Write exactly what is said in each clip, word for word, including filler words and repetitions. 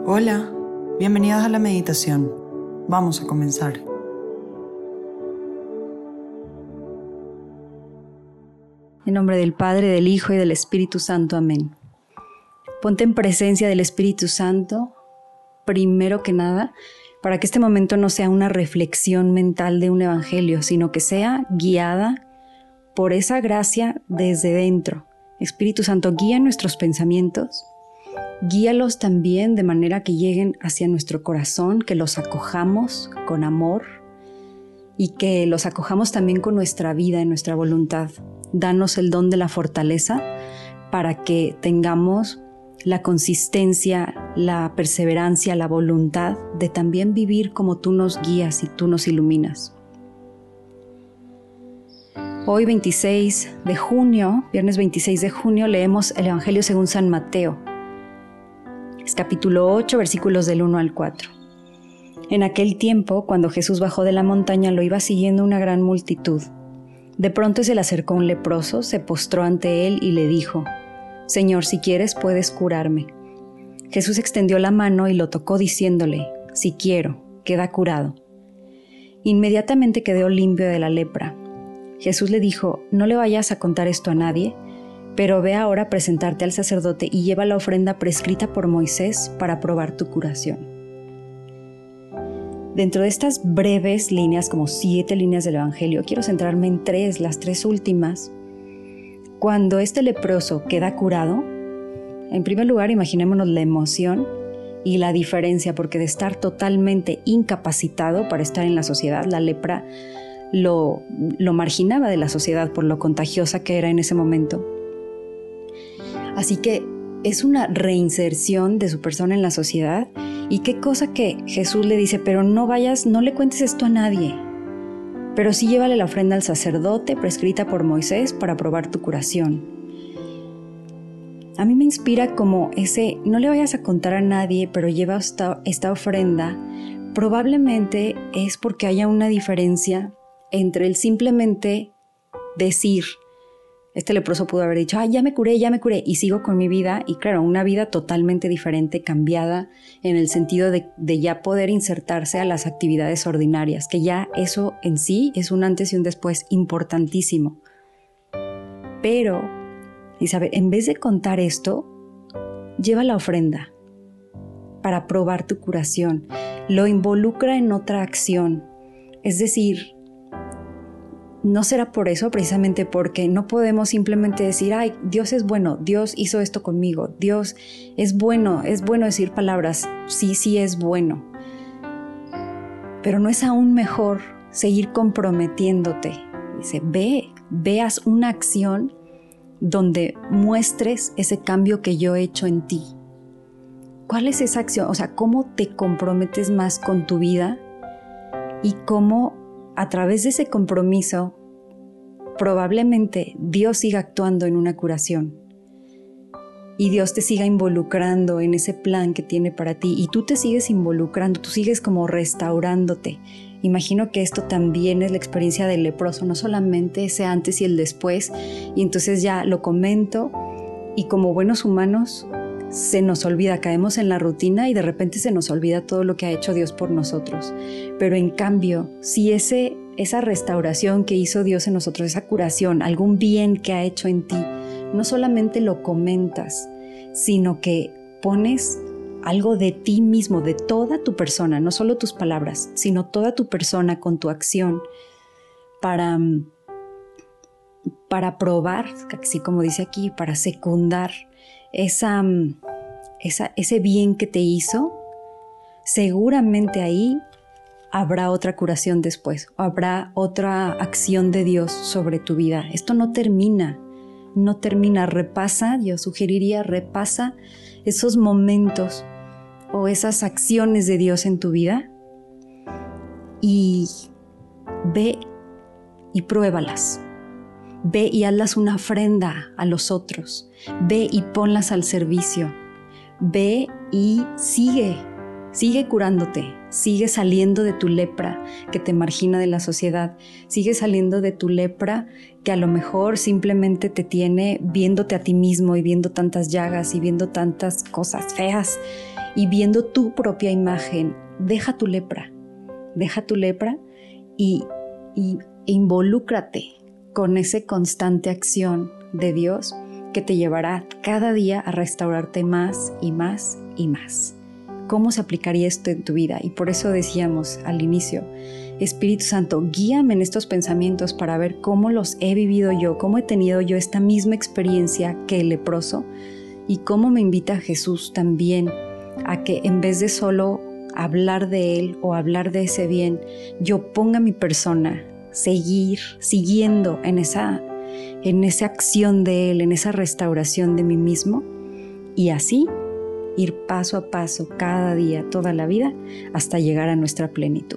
Hola, bienvenidos a la meditación. Vamos a comenzar. En nombre del Padre, del Hijo y del Espíritu Santo. Amén. Ponte en presencia del Espíritu Santo, primero que nada, para que este momento no sea una reflexión mental de un evangelio, sino que sea guiada por esa gracia desde dentro. Espíritu Santo, guía nuestros pensamientos, guíalos también de manera que lleguen hacia nuestro corazón, que los acojamos con amor y que los acojamos también con nuestra vida y nuestra voluntad. Danos el don de la fortaleza para que tengamos la consistencia, la perseverancia, la voluntad de también vivir como tú nos guías y tú nos iluminas. Hoy veintiséis de junio, viernes veintiséis de junio, leemos el Evangelio según San Mateo. Es capítulo ocho, versículos del uno al cuatro. En aquel tiempo, cuando Jesús bajó de la montaña, lo iba siguiendo una gran multitud. De pronto se le acercó un leproso, se postró ante él y le dijo: «Señor, si quieres, puedes curarme». Jesús extendió la mano y lo tocó diciéndole: «Si quiero, queda curado». Inmediatamente quedó limpio de la lepra. Jesús le dijo: «No le vayas a contar esto a nadie, pero ve ahora a presentarte al sacerdote y lleva la ofrenda prescrita por Moisés para probar tu curación». Dentro de estas breves líneas, como siete líneas del Evangelio, quiero centrarme en tres, las tres últimas. Cuando este leproso queda curado, en primer lugar, imaginémonos la emoción y la diferencia, porque de estar totalmente incapacitado para estar en la sociedad, la lepra lo, lo marginaba de la sociedad por lo contagiosa que era en ese momento. Así que es una reinserción de su persona en la sociedad. Y qué cosa que Jesús le dice: pero no vayas, no le cuentes esto a nadie, pero sí llévale la ofrenda al sacerdote prescrita por Moisés para probar tu curación. A mí me inspira como ese: no le vayas a contar a nadie, pero lleva esta, esta ofrenda. Probablemente es porque haya una diferencia entre el simplemente decir. Este leproso pudo haber dicho: ah, ya me curé, ya me curé, y sigo con mi vida. Y claro, una vida totalmente diferente, cambiada en el sentido de, de ya poder insertarse a las actividades ordinarias, que ya eso en sí es un antes y un después importantísimo. Pero, Isabel, en vez de contar esto, lleva la ofrenda para probar tu curación. Lo involucra en otra acción. Es decir, ¿no será por eso, precisamente porque no podemos simplemente decir: ay, Dios es bueno, Dios hizo esto conmigo, Dios es bueno, es bueno decir palabras, sí, sí es bueno? Pero ¿no es aún mejor seguir comprometiéndote? Dice: ve, veas una acción donde muestres ese cambio que yo he hecho en ti. ¿Cuál es esa acción? O sea, ¿cómo te comprometes más con tu vida? Y cómo a través de ese compromiso probablemente Dios siga actuando en una curación y Dios te siga involucrando en ese plan que tiene para ti, y tú te sigues involucrando, tú sigues como restaurándote. Imagino que esto también es la experiencia del leproso, no solamente ese antes y el después, y entonces ya lo comento y como buenos humanos se nos olvida, caemos en la rutina y de repente se nos olvida todo lo que ha hecho Dios por nosotros. Pero en cambio, si ese, esa restauración que hizo Dios en nosotros, esa curación, algún bien que ha hecho en ti, no solamente lo comentas, sino que pones algo de ti mismo, de toda tu persona, no solo tus palabras, sino toda tu persona con tu acción para, para probar, así como dice aquí, para secundar Esa, esa, ese bien que te hizo. Seguramente ahí habrá otra curación después, o habrá otra acción de Dios sobre tu vida. Esto no termina, no termina. Repasa, yo sugeriría, repasa esos momentos o esas acciones de Dios en tu vida y ve y pruébalas. Ve y hazlas una ofrenda a los otros. Ve y ponlas al servicio. Ve y sigue, sigue curándote. Sigue saliendo de tu lepra que te margina de la sociedad. Sigue saliendo de tu lepra que a lo mejor simplemente te tiene viéndote a ti mismo y viendo tantas llagas y viendo tantas cosas feas y viendo tu propia imagen, deja tu lepra, deja tu lepra y, y involúcrate con esa constante acción de Dios que te llevará cada día a restaurarte más y más y más. ¿Cómo se aplicaría esto en tu vida? Y por eso decíamos al inicio, Espíritu Santo, guíame en estos pensamientos para ver cómo los he vivido yo, cómo he tenido yo esta misma experiencia que el leproso y cómo me invita Jesús también a que en vez de solo hablar de Él o hablar de ese bien, yo ponga mi persona, seguir, siguiendo en esa, en esa acción de Él, en esa restauración de mí mismo y así ir paso a paso, cada día, toda la vida, hasta llegar a nuestra plenitud.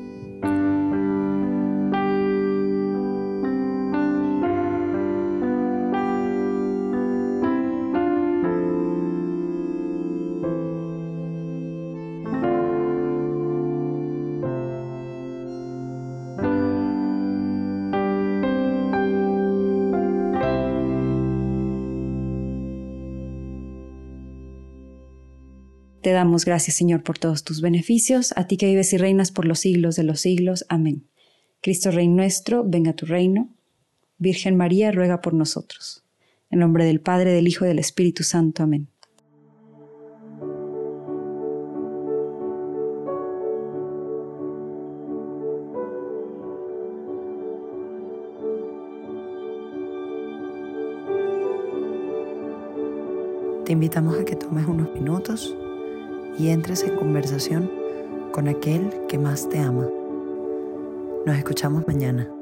Te damos gracias, Señor, por todos tus beneficios, a ti que vives y reinas por los siglos de los siglos. Amén. Cristo Rey nuestro, venga a tu reino. Virgen María, ruega por nosotros. En nombre del Padre, del Hijo y del Espíritu Santo. Amén. Te invitamos a que tomes unos minutos y entres en conversación con aquel que más te ama. Nos escuchamos mañana.